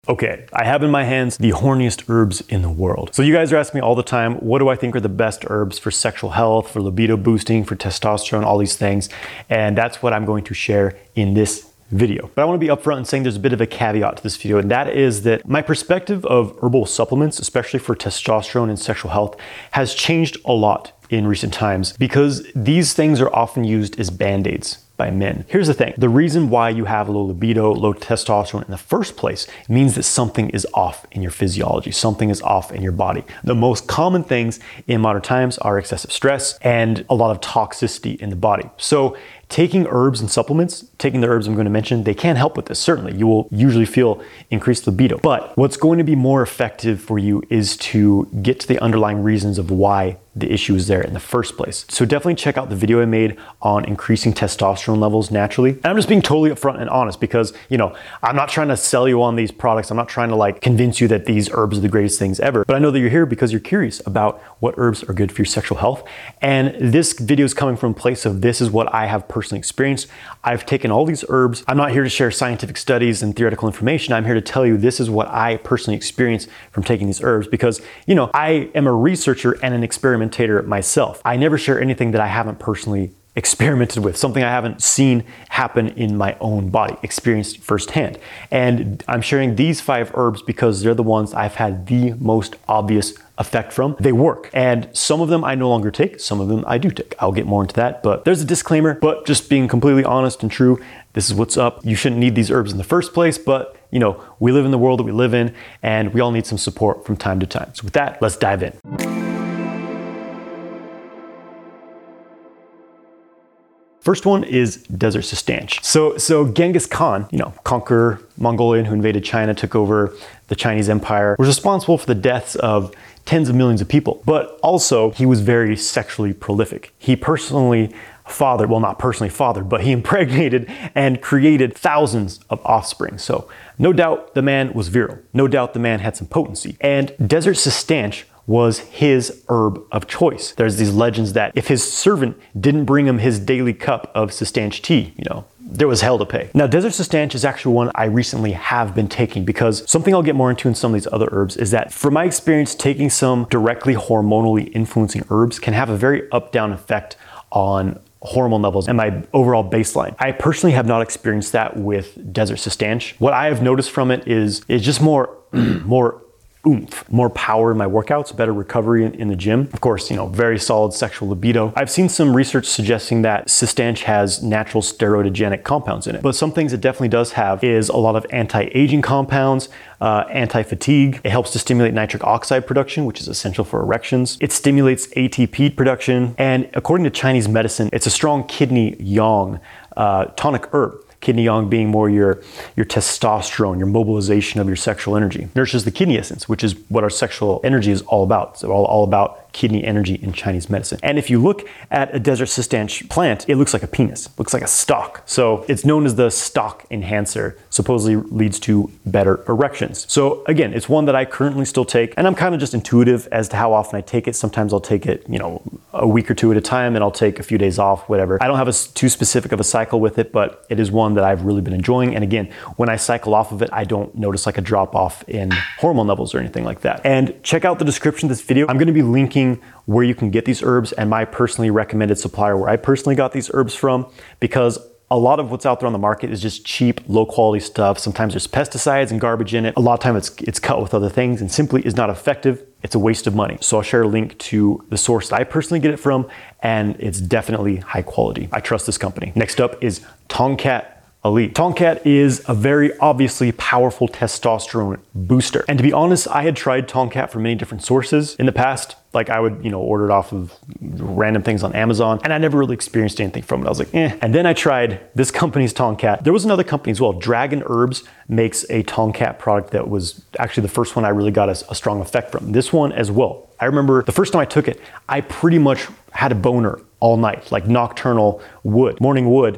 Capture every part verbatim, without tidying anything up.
Okay, I have in my hands the horniest herbs in the world. So you guys are asking me all the time, what do I think are the best herbs for sexual health, for libido boosting, for testosterone, all these things. And that's what I'm going to share in this video. But I want to be upfront and saying there's a bit of a caveat to this video, and that is that my perspective of herbal supplements, especially for testosterone and sexual health, has changed a lot in recent times because these things are often used as band-aids by men. Here's the thing. The reason why you have low libido, low testosterone in the first place means that something is off in your physiology. Something is off in your body. The most common things in modern times are excessive stress and a lot of toxicity in the body. So taking herbs and supplements, taking the herbs I'm going to mention, they can help with this. Certainly, you will usually feel increased libido. But what's going to be more effective for you is to get to the underlying reasons of why the issue is there in the first place. So definitely check out the video I made on increasing testosterone levels naturally. And I'm just being totally upfront and honest because, you know, I'm not trying to sell you on these products. I'm not trying to like convince you that these herbs are the greatest things ever. But I know that you're here because you're curious about what herbs are good for your sexual health. And this video is coming from a place of this is what I have personally experienced. I've taken all these herbs. I'm not here to share scientific studies and theoretical information. I'm here to tell you this is what I personally experienced from taking these herbs because, you know, I am a researcher and an experimentator myself. I never share anything that I haven't personally experimented with, something I haven't seen happen in my own body, experienced firsthand. And I'm sharing these five herbs because they're the ones I've had the most obvious effect from. They work. And some of them I no longer take, some of them I do take. I'll get more into that, but there's a disclaimer, but just being completely honest and true, this is what's up. You shouldn't need these herbs in the first place, but you know, we live in the world that we live in and we all need some support from time to time. So with that, let's dive in. First one is Desert Sustanche. So, so Genghis Khan, you know, conqueror Mongolian who invaded China, took over the Chinese Empire, was responsible for the deaths of tens of millions of people. But also, he was very sexually prolific. He personally fathered, well, not personally fathered, but he impregnated and created thousands of offspring. So no doubt the man was virile. No doubt the man had some potency. And Desert Sustanche was his herb of choice. There's these legends that if his servant didn't bring him his daily cup of Sustanche tea, you know, there was hell to pay. Now, Desert Sustanche is actually one I recently have been taking because something I'll get more into in some of these other herbs is that from my experience, taking some directly hormonally influencing herbs can have a very up-down effect on hormone levels and my overall baseline. I personally have not experienced that with Desert Sustanche. What I have noticed from it is, is just more, more oomph, more power in my workouts, better recovery in, in the gym. Of course, you know, very solid sexual libido. I've seen some research suggesting that Sustanche has natural steroidogenic compounds in it, but some things it definitely does have is a lot of anti-aging compounds, uh, anti-fatigue. It helps to stimulate nitric oxide production, which is essential for erections. It stimulates A T P production, and according to Chinese medicine, it's a strong kidney yang uh, tonic herb. Kidney yang being more your, your testosterone, your mobilization of your sexual energy. Nurtures the kidney essence, which is what our sexual energy is all about. So all, all about kidney energy in Chinese medicine. And if you look at a Desert Sustanche plant, it looks like a penis, it looks like a stalk. So it's known as the stalk enhancer, supposedly leads to better erections. So again, it's one that I currently still take, and I'm kind of just intuitive as to how often I take it. Sometimes I'll take it, you know, a week or two at a time, and I'll take a few days off, whatever. I don't have a too specific of a cycle with it, but it is one that I've really been enjoying. And again, when I cycle off of it, I don't notice like a drop off in hormone levels or anything like that. And check out the description of this video. I'm going to be linking where you can get these herbs and my personally recommended supplier where I personally got these herbs from, because a lot of what's out there on the market is just cheap, low quality stuff. Sometimes there's pesticides and garbage in it. A lot of time it's, it's cut with other things and simply is not effective. It's a waste of money. So I'll share a link to the source that I personally get it from, and it's definitely high quality. I trust this company. Next up is Tongkat Elite. Tongkat is a very obviously powerful testosterone booster. And to be honest, I had tried Tongkat from many different sources in the past. Like I would, you know, order it off of random things on Amazon, and I never really experienced anything from it. I was like, eh. And then I tried this company's Tongkat. There was another company as well. Dragon Herbs makes a Tongkat product that was actually the first one I really got a, a strong effect from. This one as well. I remember the first time I took it, I pretty much had a boner all night, like nocturnal wood, morning wood,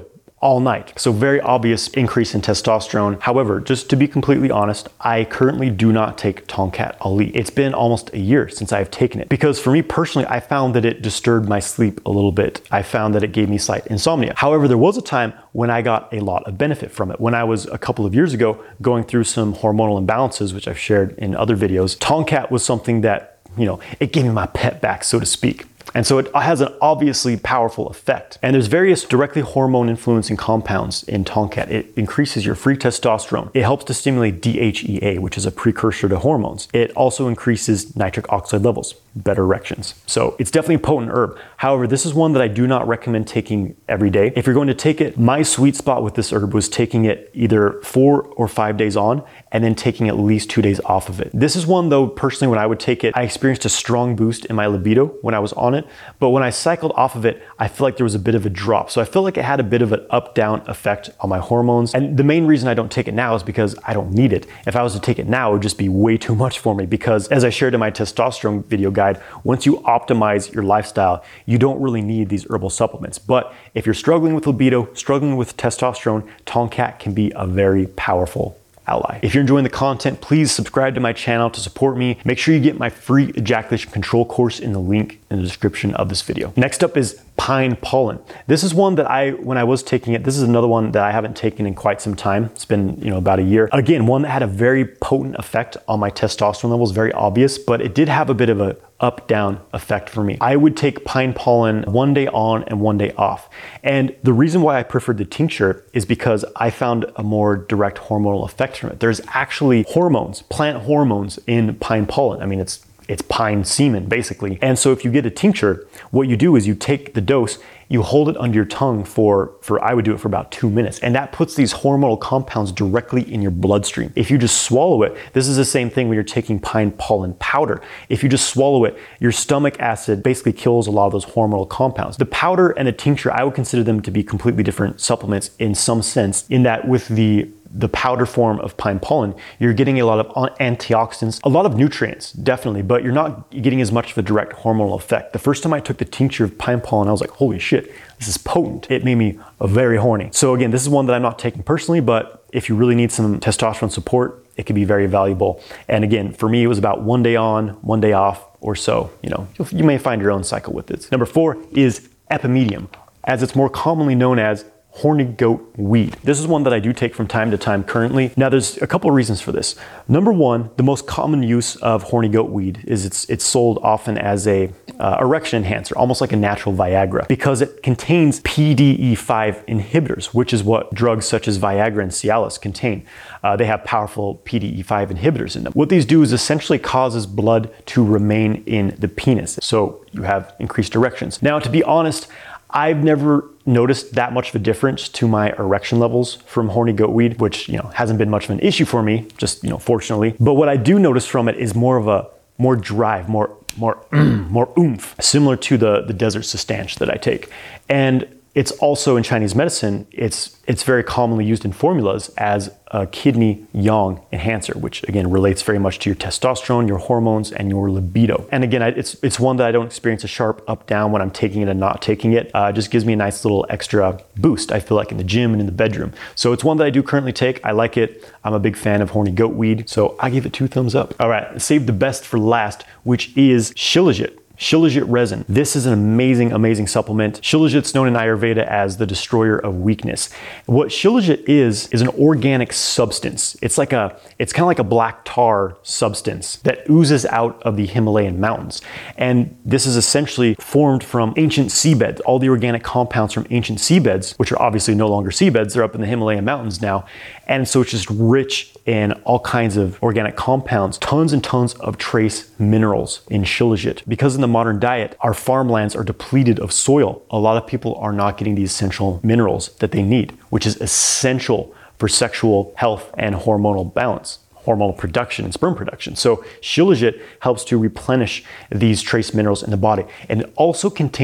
all night. So very obvious increase in testosterone. However, just to be completely honest, I currently do not take Tongkat Elite. It's been almost a year since I've taken it because for me personally, I found that it disturbed my sleep a little bit. I found that it gave me slight insomnia. However, there was a time when I got a lot of benefit from it. When I was a couple of years ago going through some hormonal imbalances, which I've shared in other videos, Tongkat was something that, you know, it gave me my pet back, so to speak. And so it has an obviously powerful effect. And there's various directly hormone influencing compounds in Tongkat. It increases your free testosterone. It helps to stimulate D H E A, which is a precursor to hormones. It also increases nitric oxide levels, better erections. So it's definitely a potent herb. However, this is one that I do not recommend taking every day. If you're going to take it, my sweet spot with this herb was taking it either four or five days on and then taking at least two days off of it. This is one though, personally, when I would take it, I experienced a strong boost in my libido when I was on it. But when I cycled off of it, I feel like there was a bit of a drop. So I feel like it had a bit of an up-down effect on my hormones. And the main reason I don't take it now is because I don't need it. If I was to take it now, it would just be way too much for me because as I shared in my testosterone video guide, once you optimize your lifestyle, you don't really need these herbal supplements. But if you're struggling with libido, struggling with testosterone, Tongkat can be a very powerful ally. If you're enjoying the content, please subscribe to my channel to support me. Make sure you get my free ejaculation control course in the link in the description of this video. Next up is pine pollen. This is one that I, when I was taking it, this is another one that I haven't taken in quite some time. It's been, you know, about a year. Again, one that had a very potent effect on my testosterone levels, very obvious, but it did have a bit of a up-down effect for me. I would take pine pollen one day on and one day off. And the reason why I preferred the tincture is because I found a more direct hormonal effect from it. There's actually hormones, plant hormones in pine pollen. I mean, it's It's pine semen, basically. And so if you get a tincture, what you do is you take the dose, you hold it under your tongue for, for I would do it for about two minutes. And that puts these hormonal compounds directly in your bloodstream. If you just swallow it, this is the same thing when you're taking pine pollen powder. If you just swallow it, your stomach acid basically kills a lot of those hormonal compounds. The powder and the tincture, I would consider them to be completely different supplements in some sense, in that with the the powder form of pine pollen, you're getting a lot of antioxidants, a lot of nutrients, definitely, but you're not getting as much of a direct hormonal effect. The first time I took the tincture of pine pollen, I was like, holy shit, this is potent. It made me very horny. So again, this is one that I'm not taking personally, but if you really need some testosterone support, it can be very valuable. And again, for me, it was about one day on, one day off or so. You know, you may find your own cycle with this. Number four is epimedium, as it's more commonly known as horny goat weed. This is one that I do take from time to time currently. Now there's a couple of reasons for this. Number one, the most common use of horny goat weed is it's it's sold often as a uh, erection enhancer, almost like a natural Viagra, because it contains P D E five inhibitors, which is what drugs such as Viagra and Cialis contain. Uh, they have powerful P D E five inhibitors in them. What these do is essentially causes blood to remain in the penis, so you have increased erections. Now, to be honest, I've never noticed that much of a difference to my erection levels from horny goat weed, which, you know, hasn't been much of an issue for me, just, you know, fortunately. But what I do notice from it is more of a, more drive, more, more, more oomph, similar to the, the Desert Sustanche that I take. And it's also in Chinese medicine, it's it's very commonly used in formulas as a kidney yang enhancer, which again relates very much to your testosterone, your hormones, and your libido. And again, I, it's it's one that I don't experience a sharp up down when I'm taking it and not taking it. Uh, it just gives me a nice little extra boost, I feel like, in the gym and in the bedroom. So it's one that I do currently take. I like it. I'm a big fan of horny goat weed, so I give it two thumbs up. All right, save the best for last, which is Shilajit. Shilajit resin. This is an amazing, amazing supplement. Shilajit's known in Ayurveda as the destroyer of weakness. What Shilajit is, is an organic substance. It's like a, it's kind of like a black tar substance that oozes out of the Himalayan mountains. And this is essentially formed from ancient seabeds, all the organic compounds from ancient seabeds, which are obviously no longer seabeds, they're up in the Himalayan mountains now. And so it's just rich in all kinds of organic compounds, tons and tons of trace minerals in Shilajit. Because in the modern diet, our farmlands are depleted of soil. A lot of people are not getting the essential minerals that they need, which is essential for sexual health and hormonal balance, hormonal production and sperm production. So Shilajit helps to replenish these trace minerals in the body. And it also contains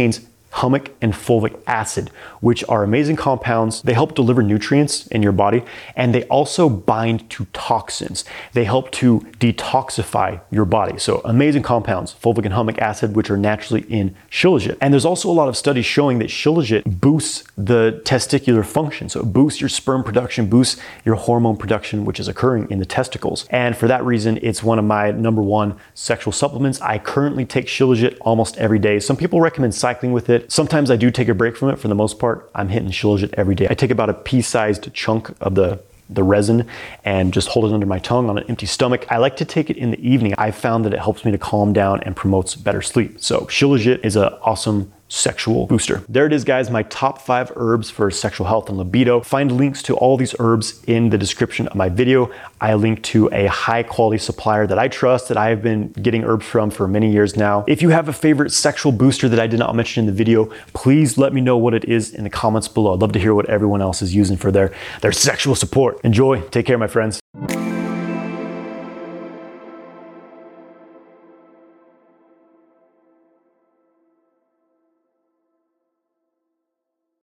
humic and fulvic acid, which are amazing compounds. They help deliver nutrients in your body, and they also bind to toxins. They help to detoxify your body. So amazing compounds, fulvic and humic acid, which are naturally in Shilajit. And there's also a lot of studies showing that Shilajit boosts the testicular function. So it boosts your sperm production, boosts your hormone production, which is occurring in the testicles. And for that reason, it's one of my number one sexual supplements. I currently take Shilajit almost every day. Some people recommend cycling with it. Sometimes I do take a break from it. For the most part, I'm hitting Shilajit every day. I take about a pea-sized chunk of the the resin and just hold it under my tongue on an empty stomach. I like to take it in the evening. I've found that it helps me to calm down and promotes better sleep. So Shilajit is an awesome sexual booster. There it is, guys, my top five herbs for sexual health and libido. Find links to all these herbs in the description of my video. I link to a high quality supplier that I trust, that I have been getting herbs from for many years now. If you have a favorite sexual booster that I did not mention in the video, please let me know what it is in the comments below. I'd love to hear what everyone else is using for their, their sexual support. Enjoy. Take care, my friends.